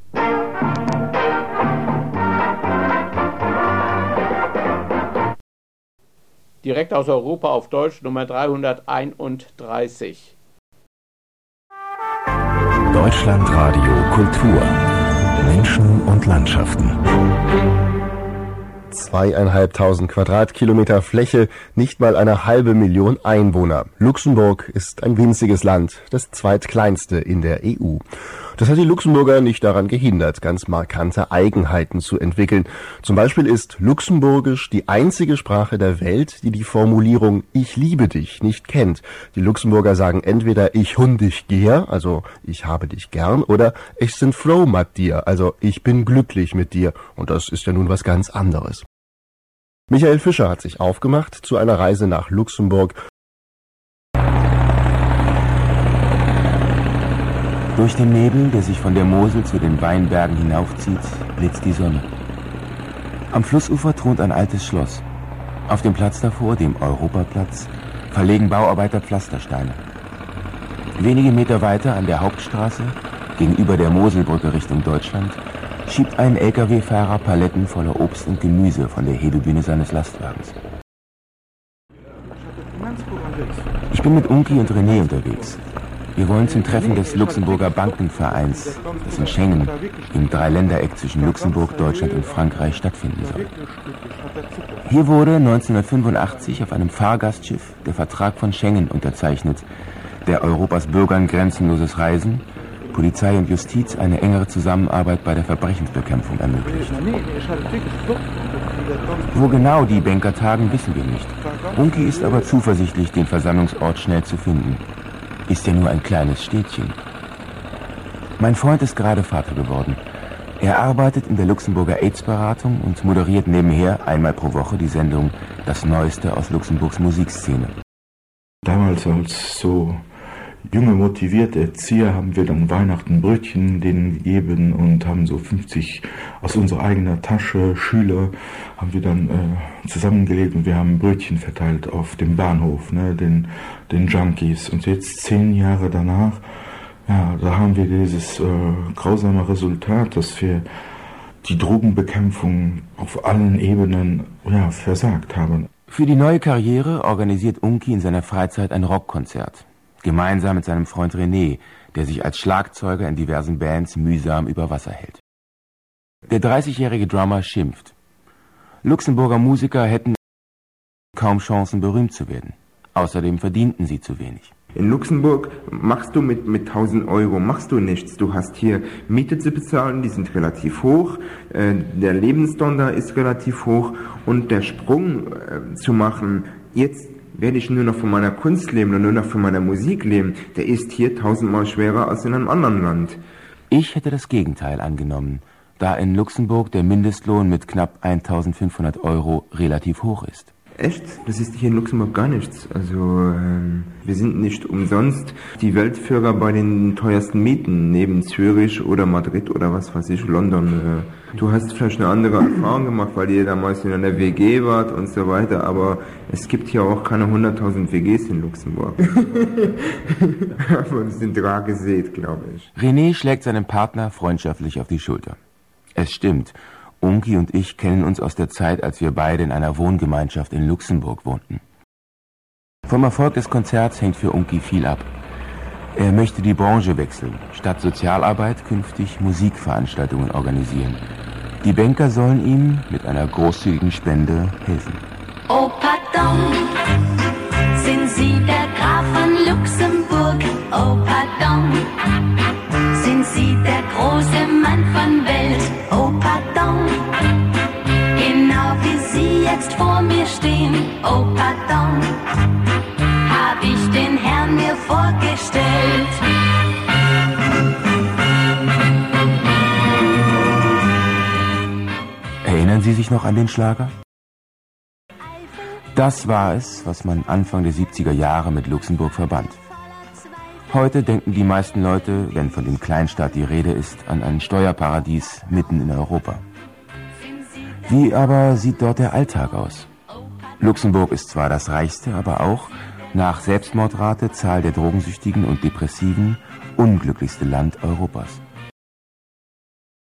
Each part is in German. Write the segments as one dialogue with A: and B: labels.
A: Direkt aus Europa auf Deutsch Nummer 331.
B: Deutschlandradio Kultur. Menschen und Landschaften.
C: 2.500 Quadratkilometer Fläche, nicht mal 500.000 Einwohner. Luxemburg ist ein winziges Land, das zweitkleinste in der EU. Das hat die Luxemburger nicht daran gehindert, ganz markante Eigenheiten zu entwickeln. Zum Beispiel ist Luxemburgisch die einzige Sprache der Welt, die die Formulierung »Ich liebe dich« nicht kennt. Die Luxemburger sagen entweder »Ich hun dich gehr«, also »Ich habe dich gern«, oder »Ich sind froh mit dir«, also »Ich bin glücklich mit dir«. Und das ist ja nun was ganz anderes. Michael Fischer hat sich aufgemacht zu einer Reise nach Luxemburg.
D: Durch den Nebel, der sich von der Mosel zu den Weinbergen hinaufzieht, blitzt die Sonne. Am Flussufer thront ein altes Schloss. Auf dem Platz davor, dem Europaplatz, verlegen Bauarbeiter Pflastersteine. Wenige Meter weiter an der Hauptstraße, gegenüber der Moselbrücke Richtung Deutschland, schiebt ein Lkw-Fahrer Paletten voller Obst und Gemüse von der Hebebühne seines Lastwagens. Ich bin mit Unki und René unterwegs. Wir wollen zum Treffen des Luxemburger Bankenvereins, das in Schengen, im Dreiländereck zwischen Luxemburg, Deutschland und Frankreich stattfinden soll. Hier wurde 1985 auf einem Fahrgastschiff der Vertrag von Schengen unterzeichnet, der Europas Bürgern grenzenloses Reisen, Polizei und Justiz eine engere Zusammenarbeit bei der Verbrechensbekämpfung ermöglicht. Wo genau die Banker tagen, wissen wir nicht. Unki ist aber zuversichtlich, den Versammlungsort schnell zu finden. Ist ja nur ein kleines Städtchen. Mein Freund ist gerade Vater geworden. Er arbeitet in der Luxemburger AIDS-Beratung und moderiert nebenher einmal pro Woche die Sendung Das Neueste aus Luxemburgs Musikszene.
E: Damals als so junge, motivierte Erzieher haben wir dann Weihnachten Brötchen denen gegeben und haben so 50 aus unserer eigenen Tasche, Schüler, haben wir dann zusammengelegt und wir haben Brötchen verteilt auf dem Bahnhof, ne, den Junkies. Und jetzt 10 Jahre danach, ja, da haben wir dieses grausame Resultat, dass wir die Drogenbekämpfung auf allen Ebenen versagt haben.
D: Für die neue Karriere organisiert Unki in seiner Freizeit ein Rockkonzert. Gemeinsam mit seinem Freund René, der sich als Schlagzeuger in diversen Bands mühsam über Wasser hält. Der 30-jährige Drummer schimpft. Luxemburger Musiker hätten kaum Chancen, berühmt zu werden. Außerdem verdienten sie zu wenig.
F: In Luxemburg machst du mit 1.000 Euro machst du nichts. Du hast hier Miete zu bezahlen, die sind relativ hoch, der Lebensstandard ist relativ hoch und der Sprung zu machen, jetzt werde ich nur noch von meiner Kunst leben und nur noch von meiner Musik leben, der ist hier 1000-mal schwerer als in einem anderen Land.
D: Ich hätte das Gegenteil angenommen, da in Luxemburg der Mindestlohn mit knapp 1.500 Euro relativ hoch ist.
F: Echt? Das ist hier in Luxemburg gar nichts. Also wir sind nicht umsonst die Weltführer bei den teuersten Mieten, neben Zürich oder Madrid oder was weiß ich, London. Du hast vielleicht eine andere Erfahrung gemacht, weil ihr damals in einer WG wart und so weiter, aber es gibt hier auch keine 100.000 WGs in Luxemburg. Aber das sind rar gesät, glaube ich.
D: René schlägt seinem Partner freundschaftlich auf die Schulter. Es stimmt. Unki und ich kennen uns aus der Zeit, als wir beide in einer Wohngemeinschaft in Luxemburg wohnten. Vom Erfolg des Konzerts hängt für Unki viel ab. Er möchte die Branche wechseln, statt Sozialarbeit künftig Musikveranstaltungen organisieren. Die Banker sollen ihm mit einer großzügigen Spende helfen.
G: Oh pardon, sind Sie der Graf von Luxemburg? Oh pardon, sind Sie der große Mann von Welt? Oh pardon, genau wie Sie jetzt vor mir stehen. Oh pardon, hab ich den Herrn mir vorgestellt.
D: Erinnern Sie sich noch an den Schlager? Das war es, was man Anfang der 70er Jahre mit Luxemburg verband. Heute denken die meisten Leute, wenn von dem Kleinstaat die Rede ist, an ein Steuerparadies mitten in Europa. Wie aber sieht dort der Alltag aus? Luxemburg ist zwar das reichste, aber auch, nach Selbstmordrate, Zahl der Drogensüchtigen und Depressiven, unglücklichste Land Europas.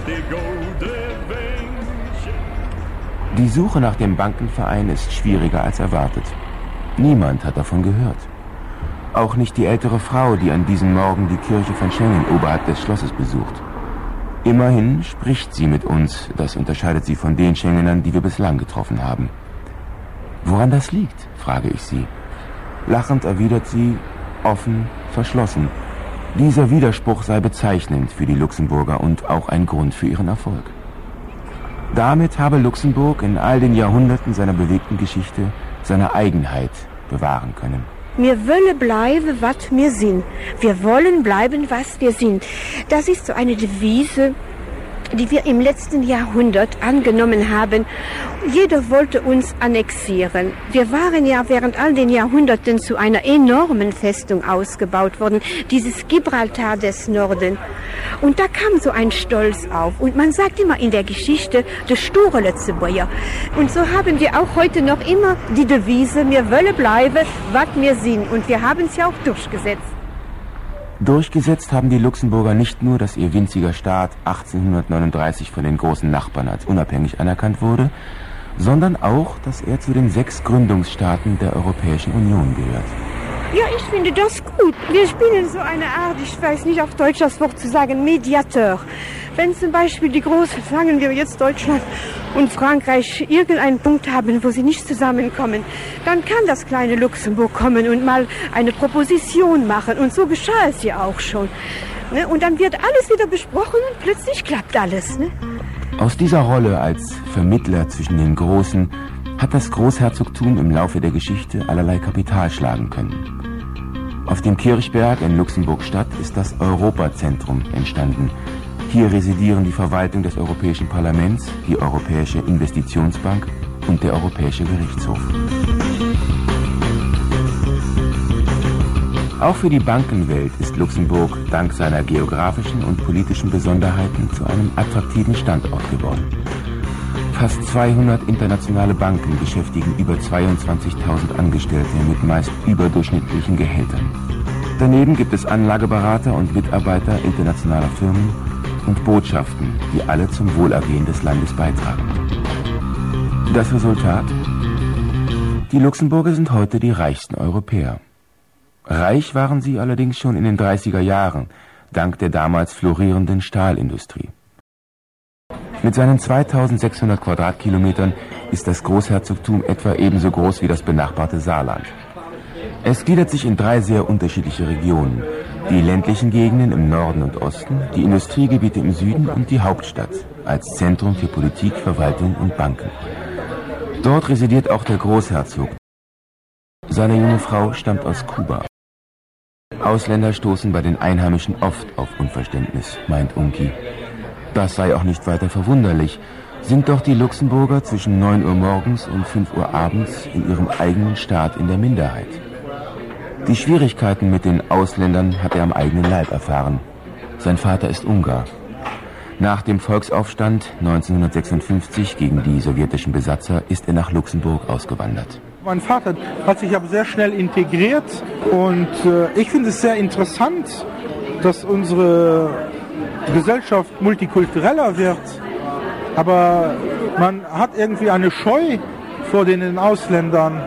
D: Die Suche nach dem Bankenverein ist schwieriger als erwartet. Niemand hat davon gehört. Auch nicht die ältere Frau, die an diesem Morgen die Kirche von Schengen oberhalb des Schlosses besucht. Immerhin spricht sie mit uns, das unterscheidet sie von den Schengenern, die wir bislang getroffen haben. Woran das liegt, frage ich sie. Lachend erwidert sie, offen, verschlossen. Dieser Widerspruch sei bezeichnend für die Luxemburger und auch ein Grund für ihren Erfolg. Damit habe Luxemburg in all den Jahrhunderten seiner bewegten Geschichte seine Eigenheit bewahren können.
H: Wir wollen bleiben, was wir sind. Wir wollen bleiben, was wir sind. Das ist so eine Devise, die wir im letzten Jahrhundert angenommen haben. Jeder wollte uns annexieren. Wir waren ja während all den Jahrhunderten zu einer enormen Festung ausgebaut worden, dieses Gibraltar des Norden. Und da kam so ein Stolz auf. Und man sagt immer in der Geschichte, der sture Lützeburger. Und so haben wir auch heute noch immer die Devise, wir wollen bleiben, was wir sind. Und wir haben es ja auch durchgesetzt.
D: Durchgesetzt haben die Luxemburger nicht nur, dass ihr winziger Staat 1839 von den großen Nachbarn als unabhängig anerkannt wurde, sondern auch, dass er zu den 6 Gründungsstaaten der Europäischen Union gehört.
H: Ja, ich finde das gut. Wir spielen so eine Art, ich weiß nicht auf Deutsch das Wort zu sagen, Mediateur. Wenn zum Beispiel die großen, sagen wir jetzt Deutschland und Frankreich, irgendeinen Punkt haben, wo sie nicht zusammenkommen, dann kann das kleine Luxemburg kommen und mal eine Proposition machen. Und so geschah es ja auch schon. Und dann wird alles wieder besprochen und plötzlich klappt alles.
D: Aus dieser Rolle als Vermittler zwischen den Großen hat das Großherzogtum im Laufe der Geschichte allerlei Kapital schlagen können. Auf dem Kirchberg in Luxemburg-Stadt ist das Europazentrum entstanden. Hier residieren die Verwaltung des Europäischen Parlaments, die Europäische Investitionsbank und der Europäische Gerichtshof. Auch für die Bankenwelt ist Luxemburg dank seiner geografischen und politischen Besonderheiten zu einem attraktiven Standort geworden. Fast 200 internationale Banken beschäftigen über 22.000 Angestellte mit meist überdurchschnittlichen Gehältern. Daneben gibt es Anlageberater und Mitarbeiter internationaler Firmen und Botschaften, die alle zum Wohlergehen des Landes beitragen. Das Resultat? Die Luxemburger sind heute die reichsten Europäer. Reich waren sie allerdings schon in den 30er Jahren, dank der damals florierenden Stahlindustrie. Mit seinen 2600 Quadratkilometern ist das Großherzogtum etwa ebenso groß wie das benachbarte Saarland. Es gliedert sich in 3 sehr unterschiedliche Regionen. Die ländlichen Gegenden im Norden und Osten, die Industriegebiete im Süden und die Hauptstadt als Zentrum für Politik, Verwaltung und Banken. Dort residiert auch der Großherzog. Seine junge Frau stammt aus Kuba. Ausländer stoßen bei den Einheimischen oft auf Unverständnis, meint Unki. Das sei auch nicht weiter verwunderlich, sind doch die Luxemburger zwischen 9 Uhr morgens und 5 Uhr abends in ihrem eigenen Staat in der Minderheit. Die Schwierigkeiten mit den Ausländern hat er am eigenen Leib erfahren. Sein Vater ist Ungar. Nach dem Volksaufstand 1956 gegen die sowjetischen Besatzer ist er nach Luxemburg ausgewandert.
I: Mein Vater hat sich aber sehr schnell integriert und ich finde es sehr interessant, dass unsere Gesellschaft multikultureller wird, aber man hat irgendwie eine Scheu vor den Ausländern.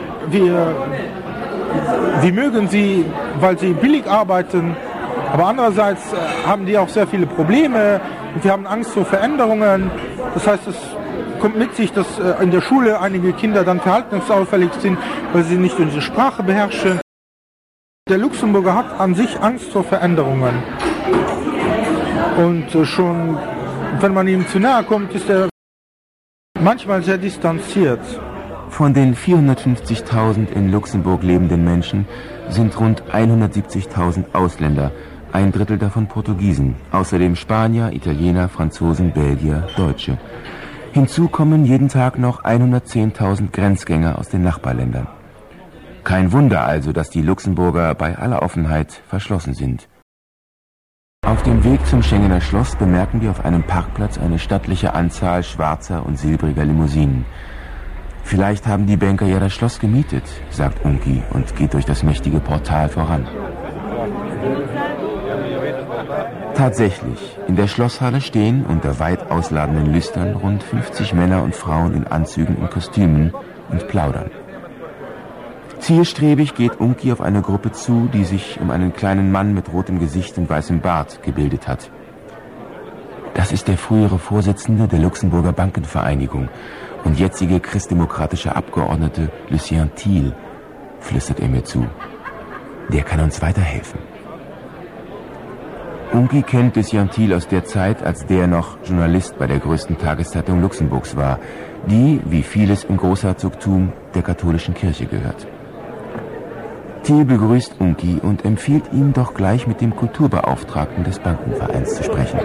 I: Wir mögen sie, weil sie billig arbeiten, aber andererseits haben die auch sehr viele Probleme und wir haben Angst vor Veränderungen. Das heißt, es kommt mit sich, dass in der Schule einige Kinder dann verhaltensauffällig sind, weil sie nicht unsere Sprache beherrschen. Der Luxemburger hat an sich Angst vor Veränderungen. Und schon, wenn man ihm zu nahe kommt, ist er manchmal sehr distanziert.
D: Von den 450.000 in Luxemburg lebenden Menschen sind rund 170.000 Ausländer, 1/3 davon Portugiesen, außerdem Spanier, Italiener, Franzosen, Belgier, Deutsche. Hinzu kommen jeden Tag noch 110.000 Grenzgänger aus den Nachbarländern. Kein Wunder also, dass die Luxemburger bei aller Offenheit verschlossen sind. Auf dem Weg zum Schengener Schloss bemerken wir auf einem Parkplatz eine stattliche Anzahl schwarzer und silbriger Limousinen. Vielleicht haben die Banker ja das Schloss gemietet, sagt Unki und geht durch das mächtige Portal voran. Tatsächlich, in der Schlosshalle stehen unter weit ausladenden Lüstern rund 50 Männer und Frauen in Anzügen und Kostümen und plaudern. Zielstrebig geht Unki auf eine Gruppe zu, die sich um einen kleinen Mann mit rotem Gesicht und weißem Bart gebildet hat. Das ist der frühere Vorsitzende der Luxemburger Bankenvereinigung und jetzige christdemokratische Abgeordnete Lucien Thiel, flüstert er mir zu. Der kann uns weiterhelfen. Unki kennt Lucien Thiel aus der Zeit, als der noch Journalist bei der größten Tageszeitung Luxemburgs war, die, wie vieles im Großherzogtum, der katholischen Kirche gehört. Thiel begrüßt Unki und empfiehlt ihm doch gleich mit dem Kulturbeauftragten des Bankenvereins zu sprechen.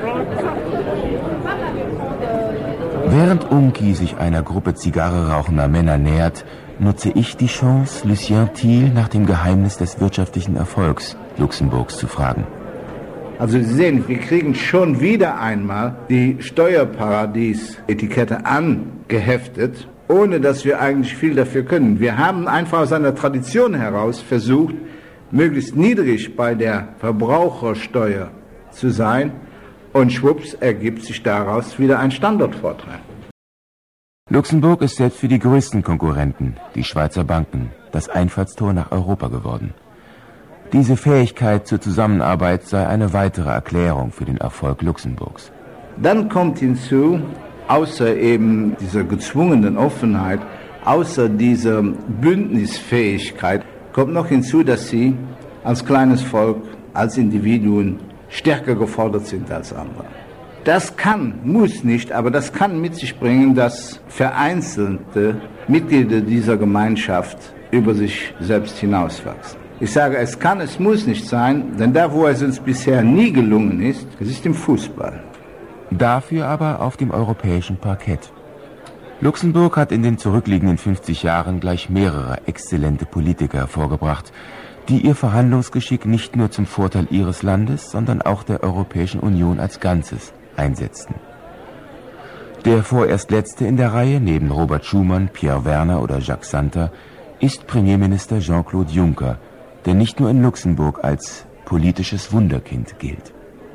D: Während Unki sich einer Gruppe Zigarre rauchender Männer nähert, nutze ich die Chance, Lucien Thiel nach dem Geheimnis des wirtschaftlichen Erfolgs Luxemburgs zu fragen.
J: Also Sie sehen, wir kriegen schon wieder einmal die Steuerparadies-Etikette angeheftet, ohne dass wir eigentlich viel dafür können. Wir haben einfach aus einer Tradition heraus versucht, möglichst niedrig bei der Verbrauchersteuer zu sein, und schwupps ergibt sich daraus wieder ein Standortvorteil.
D: Luxemburg ist selbst für die größten Konkurrenten, die Schweizer Banken, das Einfallstor nach Europa geworden. Diese Fähigkeit zur Zusammenarbeit sei eine weitere Erklärung für den Erfolg Luxemburgs.
J: Dann kommt hinzu, außer eben dieser gezwungenen Offenheit, außer dieser Bündnisfähigkeit, kommt noch hinzu, dass sie als kleines Volk, als Individuen stärker gefordert sind als andere. Das kann, muss nicht, aber das kann mit sich bringen, dass vereinzelte Mitglieder dieser Gemeinschaft über sich selbst hinauswachsen. Ich sage, es kann, es muss nicht sein, denn da, wo es uns bisher nie gelungen ist, es ist im Fußball.
D: Dafür aber auf dem europäischen Parkett. Luxemburg hat in den zurückliegenden 50 Jahren gleich mehrere exzellente Politiker hervorgebracht, die ihr Verhandlungsgeschick nicht nur zum Vorteil ihres Landes, sondern auch der Europäischen Union als Ganzes einsetzten. Der vorerst letzte in der Reihe, neben Robert Schuman, Pierre Werner oder Jacques Santer, ist Premierminister Jean-Claude Juncker, der nicht nur in Luxemburg als politisches Wunderkind gilt.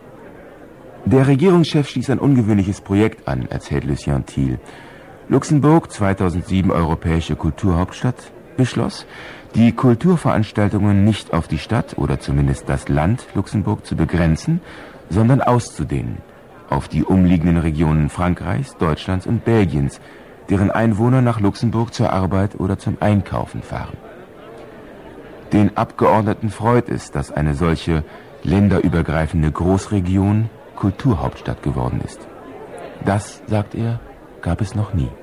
D: Der Regierungschef schließt ein ungewöhnliches Projekt an, erzählt Lucien Thiel. Luxemburg, 2007 europäische Kulturhauptstadt, beschloss, die Kulturveranstaltungen nicht auf die Stadt oder zumindest das Land Luxemburg zu begrenzen, sondern auszudehnen auf die umliegenden Regionen Frankreichs, Deutschlands und Belgiens, deren Einwohner nach Luxemburg zur Arbeit oder zum Einkaufen fahren. Den Abgeordneten freut es, dass eine solche länderübergreifende Großregion Kulturhauptstadt geworden ist. Das, sagt er, gab es noch nie.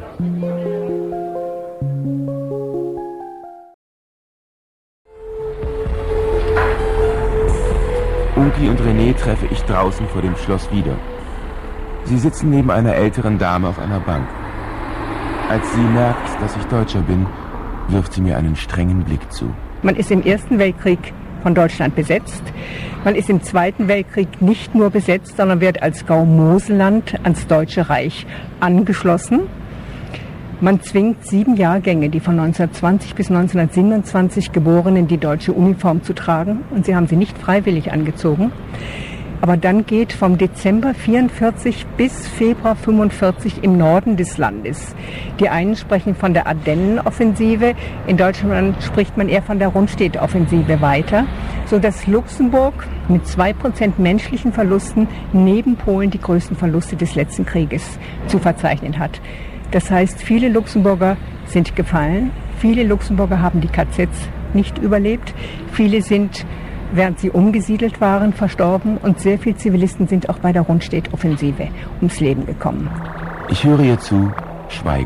D: Unki und René treffe ich draußen vor dem Schloss wieder. Sie sitzen neben einer älteren Dame auf einer Bank. Als sie merkt, dass ich Deutscher bin, wirft sie mir einen strengen Blick zu.
K: Man ist im Ersten Weltkrieg von Deutschland besetzt. Man ist im Zweiten Weltkrieg nicht nur besetzt, sondern wird als Gau-Moselland ans Deutsche Reich angeschlossen. Man zwingt 7 Jahrgänge, die von 1920 bis 1927 Geborenen, die deutsche Uniform zu tragen. Und sie haben sie nicht freiwillig angezogen. Aber dann geht vom Dezember 44 bis Februar 45 im Norden des Landes. Die einen sprechen von der Ardennenoffensive, in Deutschland spricht man eher von der Rundstedt-Offensive weiter, sodass Luxemburg mit 2% menschlichen Verlusten neben Polen die größten Verluste des letzten Krieges zu verzeichnen hat. Das heißt, viele Luxemburger sind gefallen, viele Luxemburger haben die KZs nicht überlebt, viele sind, während sie umgesiedelt waren, verstorben und sehr viele Zivilisten sind auch bei der Rundstedt-Offensive ums Leben gekommen.
D: Ich höre ihr zu, schweige.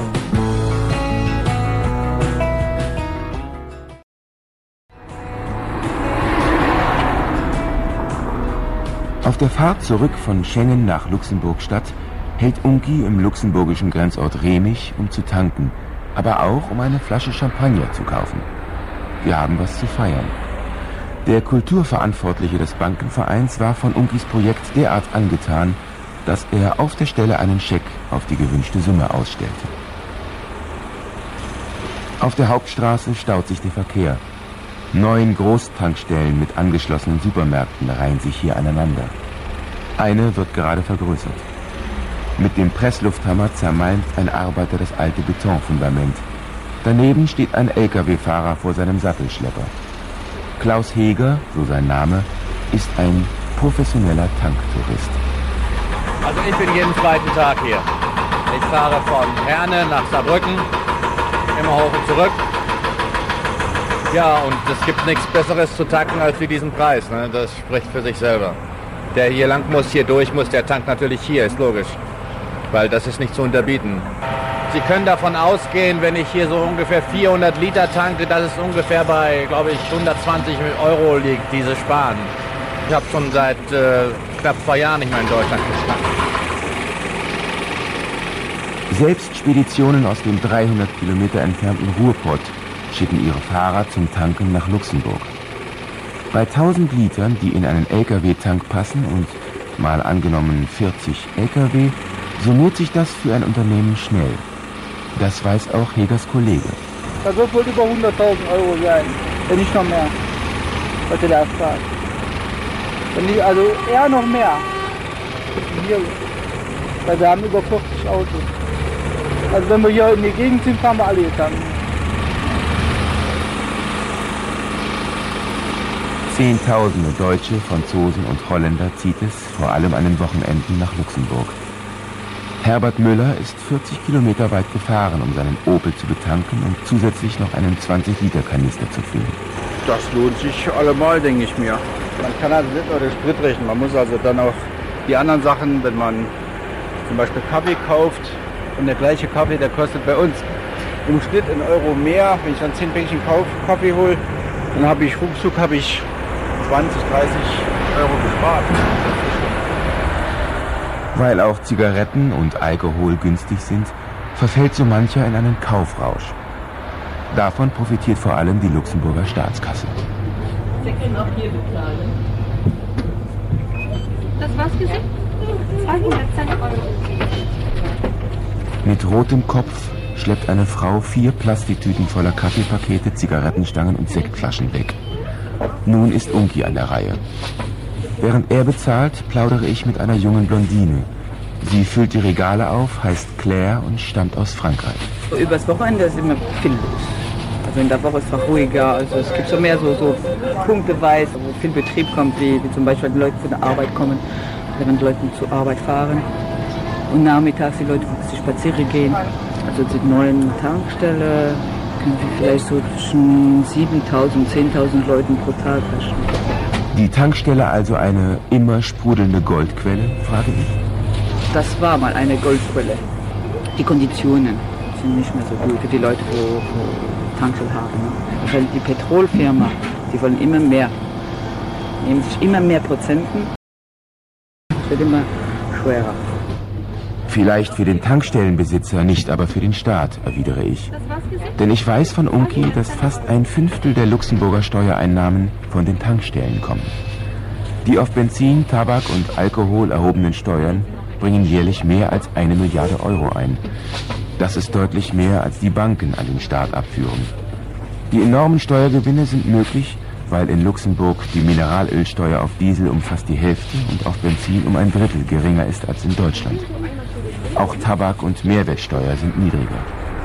D: Auf der Fahrt zurück von Schengen nach Luxemburg-Stadt hält Unki im luxemburgischen Grenzort Remich, um zu tanken, aber auch um eine Flasche Champagner zu kaufen. Wir haben was zu feiern. Der Kulturverantwortliche des Bankenvereins war von Unkis Projekt derart angetan, dass er auf der Stelle einen Scheck auf die gewünschte Summe ausstellte. Auf der Hauptstraße staut sich der Verkehr. 9 Großtankstellen mit angeschlossenen Supermärkten reihen sich hier aneinander. Eine wird gerade vergrößert. Mit dem Presslufthammer zermalmt ein Arbeiter das alte Betonfundament. Daneben steht ein Lkw-Fahrer vor seinem Sattelschlepper. Klaus Heger, so sein Name, ist ein professioneller Tanktourist.
L: Also ich bin jeden zweiten Tag hier. Ich fahre von Herne nach Saarbrücken, immer hoch und zurück. Ja, und es gibt nichts Besseres zu tanken als für diesen Preis. Ne? Das spricht für sich selber. Der hier lang muss, hier durch muss, der tankt natürlich hier, ist logisch. Weil das ist nicht zu unterbieten. Sie können davon ausgehen, wenn ich hier so ungefähr 400 Liter tanke, dass es ungefähr bei, glaube ich, 120 € liegt, diese Sparen. Ich habe schon seit knapp 2 Jahren nicht mehr in Deutschland getankt.
D: Selbst Speditionen aus dem 300 Kilometer entfernten Ruhrpott schicken ihre Fahrer zum Tanken nach Luxemburg. Bei 1000 Litern, die in einen Lkw-Tank passen und mal angenommen 40 Lkw, summiert sich das für ein Unternehmen schnell. Das weiß auch Hegers Kollege.
M: Das wird wohl über 100.000 € sein, wenn nicht noch mehr, was der da fragt. Also eher noch mehr. Hier, weil wir haben über 40 Autos. Also wenn wir hier in die Gegend sind, fahren wir alle hier tanken.
D: Zehntausende Deutsche, Franzosen und Holländer zieht es vor allem an den Wochenenden nach Luxemburg. Herbert Müller ist 40 Kilometer weit gefahren, um seinen Opel zu betanken und zusätzlich noch einen 20-Liter-Kanister zu füllen.
N: Das lohnt sich allemal, denke ich mir. Man kann also nicht nur den Sprit rechnen, man muss also dann auch die anderen Sachen, wenn man zum Beispiel Kaffee kauft und der gleiche Kaffee, der kostet bei uns im Schnitt einen Euro mehr. Wenn ich dann 10 Päckchen Kaffee hole, dann habe ich ruckzuck 20, 30 € gespart.
D: Weil auch Zigaretten und Alkohol günstig sind, verfällt so mancher in einen Kaufrausch. Davon profitiert vor allem die Luxemburger Staatskasse.
O: Sie können auch hier bezahlen. Das war's gesehen? 210 €.
D: Mit rotem Kopf schleppt eine Frau 4 Plastiktüten voller Kaffeepakete, Zigarettenstangen und Sektflaschen weg. Nun ist Unki an der Reihe. Während er bezahlt, plaudere ich mit einer jungen Blondine. Sie füllt die Regale auf, heißt Claire und stammt aus Frankreich.
P: Übers Wochenende ist immer viel los. Also in der Woche ist es ruhiger. Also es gibt so mehr so punkteweise, wo viel Betrieb kommt, wie zum Beispiel die Leute von der Arbeit kommen, während Leute zur Arbeit fahren. Und nachmittags die Leute spazieren gehen. Also die neuen Tankstelle können Sie vielleicht so zwischen 7.000 und 10.000 Leuten pro Tag rechnen.
D: Die Tankstelle also eine immer sprudelnde Goldquelle, frage ich?
P: Das war mal eine Goldquelle. Die Konditionen sind nicht mehr so gut für die Leute, die Tankstelle haben. Wahrscheinlich die Petrolfirma, die wollen immer mehr. Nehmen sich immer mehr Prozenten. Es wird immer schwerer.
D: Vielleicht für den Tankstellenbesitzer, nicht aber für den Staat, erwidere ich. Denn ich weiß von Unki, dass fast 1/5 der Luxemburger Steuereinnahmen von den Tankstellen kommen. Die auf Benzin, Tabak und Alkohol erhobenen Steuern bringen jährlich mehr als 1 Milliarde € ein. Das ist deutlich mehr, als die Banken an den Staat abführen. Die enormen Steuergewinne sind möglich, weil in Luxemburg die Mineralölsteuer auf Diesel um fast die Hälfte und auf Benzin um 1/3 geringer ist als in Deutschland. Auch Tabak- und Mehrwertsteuer sind niedriger.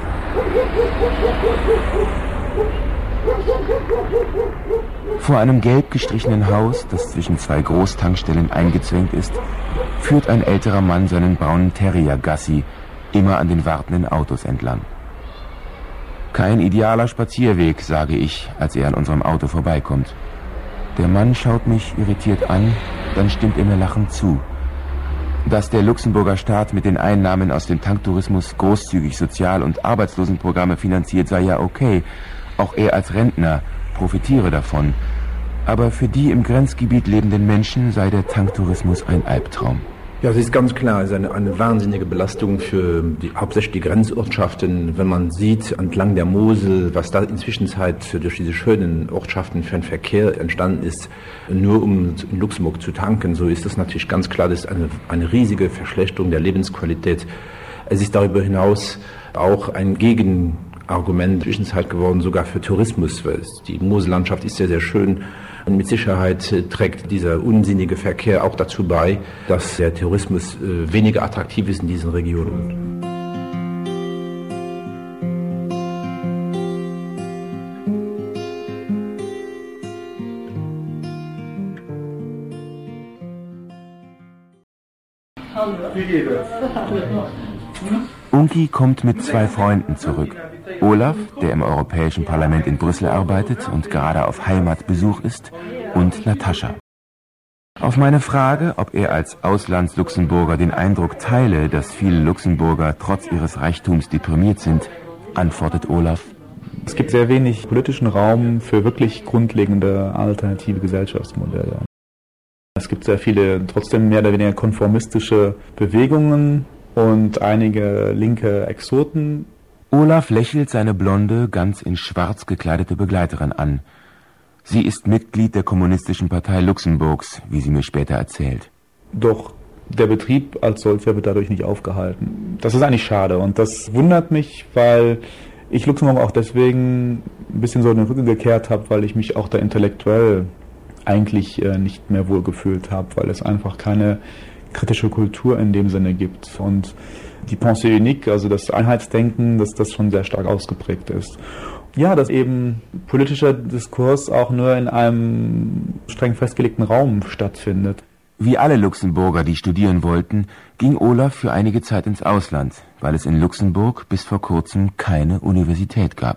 D: Vor einem gelb gestrichenen Haus, das zwischen 2 Großtankstellen eingezwängt ist, führt ein älterer Mann seinen braunen Terrier Gassi, immer an den wartenden Autos entlang. Kein idealer Spazierweg, sage ich, als er an unserem Auto vorbeikommt. Der Mann schaut mich irritiert an, dann stimmt er mir lachend zu. Dass der Luxemburger Staat mit den Einnahmen aus dem Tanktourismus großzügig Sozial- und Arbeitslosenprogramme finanziert, sei ja okay. Auch er als Rentner profitiere davon. Aber für die im Grenzgebiet lebenden Menschen sei der Tanktourismus ein Albtraum.
Q: Ja, es ist ganz klar, es ist eine wahnsinnige Belastung für hauptsächlich die Grenzortschaften. Wenn man sieht, entlang der Mosel, was da inzwischen durch diese schönen Ortschaften für einen Verkehr entstanden ist, nur um in Luxemburg zu tanken, so ist das natürlich ganz klar, das ist eine riesige Verschlechterung der Lebensqualität. Es ist darüber hinaus auch ein Argument Zwischenzeit geworden, sogar für Tourismus, weil die Mosellandschaft ist sehr, sehr schön. Und mit Sicherheit trägt dieser unsinnige Verkehr auch dazu bei, dass der Tourismus weniger attraktiv ist in diesen Regionen.
D: Unki kommt mit 2 Freunden zurück. Olaf, der im Europäischen Parlament in Brüssel arbeitet und gerade auf Heimatbesuch ist, und Natascha. Auf meine Frage, ob er als Auslandsluxemburger den Eindruck teile, dass viele Luxemburger trotz ihres Reichtums deprimiert sind, antwortet Olaf:
R: Es gibt sehr wenig politischen Raum für wirklich grundlegende alternative Gesellschaftsmodelle. Es gibt sehr viele trotzdem mehr oder weniger konformistische Bewegungen und einige linke Exoten.
D: Olaf lächelt seine blonde, ganz in schwarz gekleidete Begleiterin an. Sie ist Mitglied der Kommunistischen Partei Luxemburgs, wie sie mir später erzählt.
R: Doch der Betrieb als solcher wird dadurch nicht aufgehalten. Das ist eigentlich schade und das wundert mich, weil ich Luxemburg auch deswegen ein bisschen so in den Rücken gekehrt habe, weil ich mich auch da intellektuell eigentlich nicht mehr wohl gefühlt habe, weil es einfach keine kritische Kultur in dem Sinne gibt. Und die Pensée unique, also das Einheitsdenken, dass das schon sehr stark ausgeprägt ist. Ja, dass eben politischer Diskurs auch nur in einem streng festgelegten Raum stattfindet.
D: Wie alle Luxemburger, die studieren wollten, ging Olaf für einige Zeit ins Ausland, weil es in Luxemburg bis vor kurzem keine Universität gab.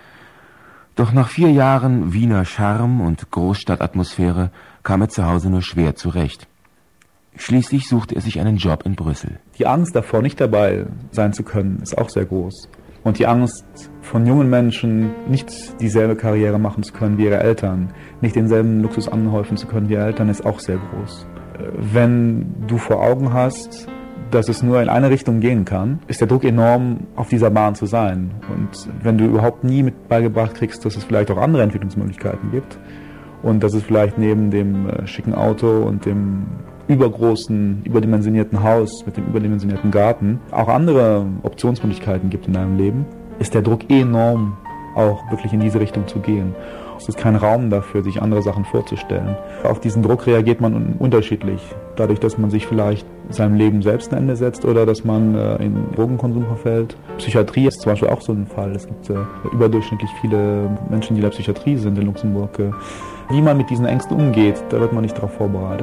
D: Doch nach 4 Jahren Wiener Charme und Großstadtatmosphäre kam er zu Hause nur schwer zurecht. Schließlich suchte er sich einen Job in Brüssel.
R: Die Angst davor, nicht dabei sein zu können, ist auch sehr groß. Und die Angst von jungen Menschen, nicht dieselbe Karriere machen zu können wie ihre Eltern, nicht denselben Luxus anhäufen zu können wie ihre Eltern, ist auch sehr groß. Wenn du vor Augen hast, dass es nur in eine Richtung gehen kann, ist der Druck enorm, auf dieser Bahn zu sein. Und wenn du überhaupt nie mit beigebracht kriegst, dass es vielleicht auch andere Entwicklungsmöglichkeiten gibt und dass es vielleicht neben dem schicken Auto und dem übergroßen, überdimensionierten Haus mit dem überdimensionierten Garten auch andere Optionsmöglichkeiten gibt in deinem Leben, ist der Druck enorm, auch wirklich in diese Richtung zu gehen. Es ist kein Raum dafür, sich andere Sachen vorzustellen. Auf diesen Druck reagiert man unterschiedlich. Dadurch, dass man sich vielleicht seinem Leben selbst ein Ende setzt oder dass man in Drogenkonsum verfällt. Psychiatrie ist zum Beispiel auch so ein Fall. Es gibt überdurchschnittlich viele Menschen, die in der Psychiatrie sind in Luxemburg. Wie man mit diesen Ängsten umgeht, da wird man nicht darauf vorbereitet.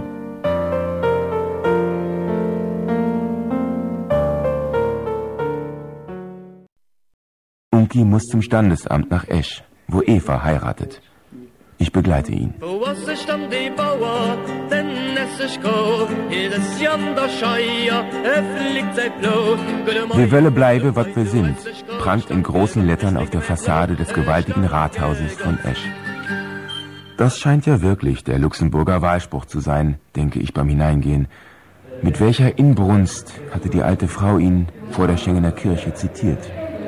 D: Unki muss zum Standesamt nach Esch, wo Eva heiratet. Ich begleite ihn. Wir Welle bleibe, wat wir sind, prangt in großen Lettern auf der Fassade des gewaltigen Rathauses von Esch. Das scheint ja wirklich der Luxemburger Wahlspruch zu sein, denke ich beim Hineingehen. Mit welcher Inbrunst hatte die alte Frau ihn vor der Schengener Kirche zitiert.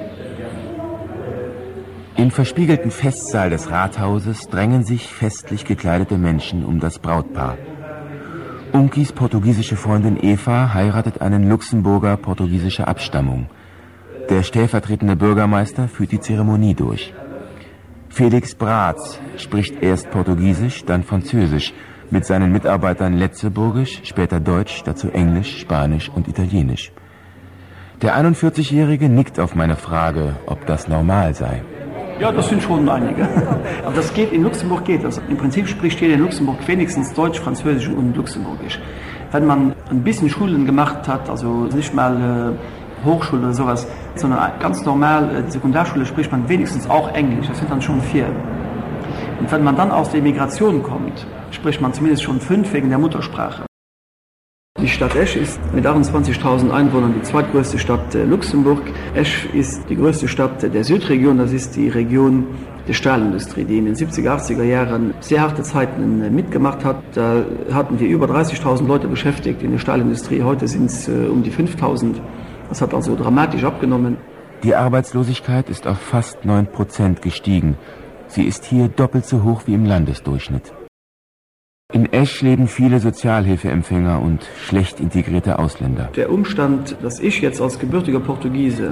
D: Im verspiegelten Festsaal des Rathauses drängen sich festlich gekleidete Menschen um das Brautpaar. Unkis portugiesische Freundin Eva heiratet einen Luxemburger portugiesischer Abstammung. Der stellvertretende Bürgermeister führt die Zeremonie durch. Felix Bratz spricht erst Portugiesisch, dann Französisch, mit seinen Mitarbeitern Letzeburgisch, später Deutsch, dazu Englisch, Spanisch und Italienisch. Der 41-Jährige nickt auf meine Frage, ob das normal sei.
S: Ja, das sind schon einige. Aber das geht, in Luxemburg geht das. Im Prinzip spricht jeder in Luxemburg wenigstens Deutsch, Französisch und Luxemburgisch. Wenn man ein bisschen Schulen gemacht hat, also nicht mal Hochschule oder sowas, sondern ganz normal Sekundarschule, spricht man wenigstens auch Englisch. Das sind dann schon 4. Und wenn man dann aus der Migration kommt, spricht man zumindest schon 5 wegen der Muttersprache. Die Stadt Esch ist mit 28.000 Einwohnern die zweitgrößte Stadt Luxemburg. Esch ist die größte Stadt der Südregion, das ist die Region der Stahlindustrie, die in den 70er, 80er Jahren sehr harte Zeiten mitgemacht hat. Da hatten wir über 30.000 Leute beschäftigt in der Stahlindustrie, heute sind es um die 5.000. Das hat also dramatisch abgenommen.
D: Die Arbeitslosigkeit ist auf fast 9% gestiegen. Sie ist hier doppelt so hoch wie im Landesdurchschnitt. In Esch leben viele Sozialhilfeempfänger und schlecht integrierte Ausländer.
S: Der Umstand, dass ich jetzt als gebürtiger Portugiese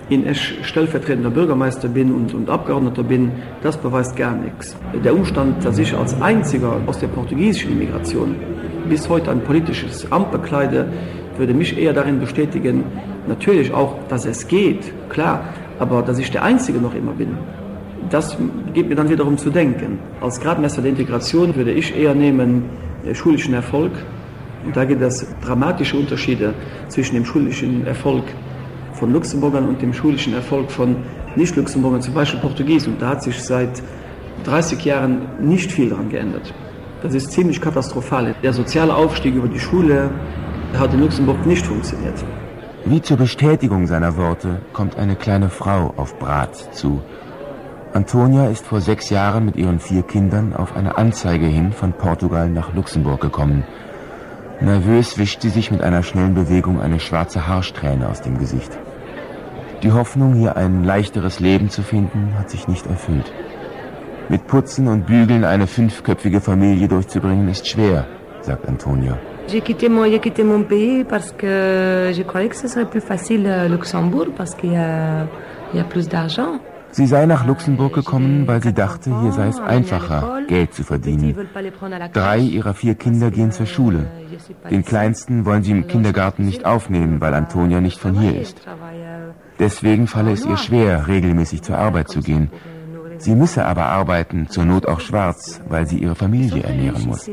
S: ich stellvertretender Bürgermeister bin und Abgeordneter bin, das beweist gar nichts. Der Umstand, dass ich als einziger aus der portugiesischen Immigration bis heute ein politisches Amt bekleide, würde mich eher darin bestätigen, natürlich auch, dass es geht, klar, aber dass ich der Einzige noch immer bin. Das gibt mir dann wiederum zu denken. Als Gradmesser der Integration würde ich eher nehmen schulischen Erfolg. Und da gibt es dramatische Unterschiede zwischen dem schulischen Erfolg von Luxemburgern und dem schulischen Erfolg von Nicht-Luxemburgern, zum Beispiel Portugiesen. Und da hat sich seit 30 Jahren nicht viel daran geändert. Das ist ziemlich katastrophal. Der soziale Aufstieg über die Schule hat in Luxemburg nicht funktioniert.
D: Wie zur Bestätigung seiner Worte kommt eine kleine Frau auf Brat zu. Antonia ist vor 6 Jahren mit ihren 4 Kindern auf eine Anzeige hin von Portugal nach Luxemburg gekommen. Nervös wischt sie sich mit einer schnellen Bewegung eine schwarze Haarsträhne aus dem Gesicht. Die Hoffnung, hier ein leichteres Leben zu finden, hat sich nicht erfüllt. Mit Putzen und Bügeln eine 5-köpfige Familie durchzubringen, ist schwer, sagt Antonia.
T: J'ai quitté mon pays parce que je croyais que ce serait plus facile Luxembourg parce qu'il y a plus d'argent.
D: Sie sei nach Luxemburg gekommen, weil sie dachte, hier sei es einfacher, Geld zu verdienen. 3 ihrer 4 Kinder gehen zur Schule. Den kleinsten wollen sie im Kindergarten nicht aufnehmen, weil Antonia nicht von hier ist. Deswegen falle es ihr schwer, regelmäßig zur Arbeit zu gehen. Sie müsse aber arbeiten, zur Not auch schwarz, weil sie ihre Familie ernähren muss.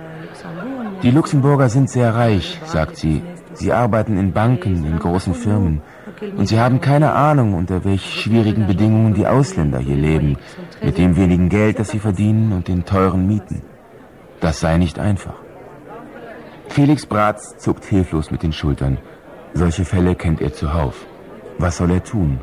D: Die Luxemburger sind sehr reich, sagt sie. Sie arbeiten in Banken, in großen Firmen. Und sie haben keine Ahnung, unter welch schwierigen Bedingungen die Ausländer hier leben, mit dem wenigen Geld, das sie verdienen und den teuren Mieten. Das sei nicht einfach. Felix Bratz zuckt hilflos mit den Schultern. Solche Fälle kennt er zuhauf. Was soll er tun?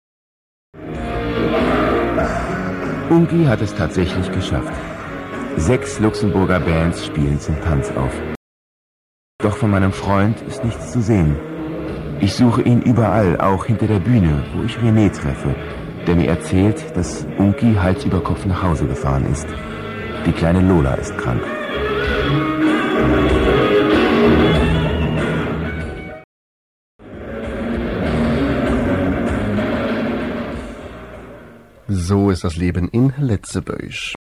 D: Unki hat es tatsächlich geschafft. 6 Luxemburger Bands spielen zum Tanz auf. Doch von meinem Freund ist nichts zu sehen. Ich suche ihn überall, auch hinter der Bühne, wo ich René treffe, der mir erzählt, dass Unki Hals über Kopf nach Hause gefahren ist. Die kleine Lola ist krank.
C: So ist das Leben in Letzeböisch.